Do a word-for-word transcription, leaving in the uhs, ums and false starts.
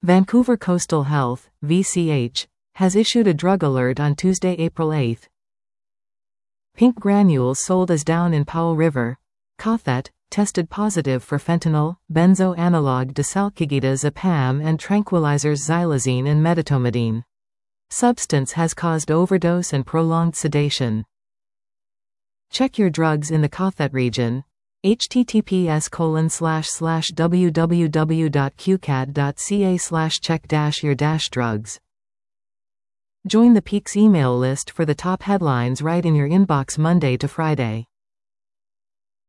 Vancouver Coastal Health, V C H, has issued a drug alert on Tuesday, April eighth. Pink granules sold as down in Powell River. Cothet, tested positive for fentanyl, benzo analog desalkigidazepam and tranquilizers xylazine and medetomidine. Substance has caused overdose and prolonged sedation. Check your drugs in the Cothet region. https colon slash slash www.qcat.ca slash check dash your dash drugs. Join the Peaks email list for the top headlines right in your inbox Monday to Friday.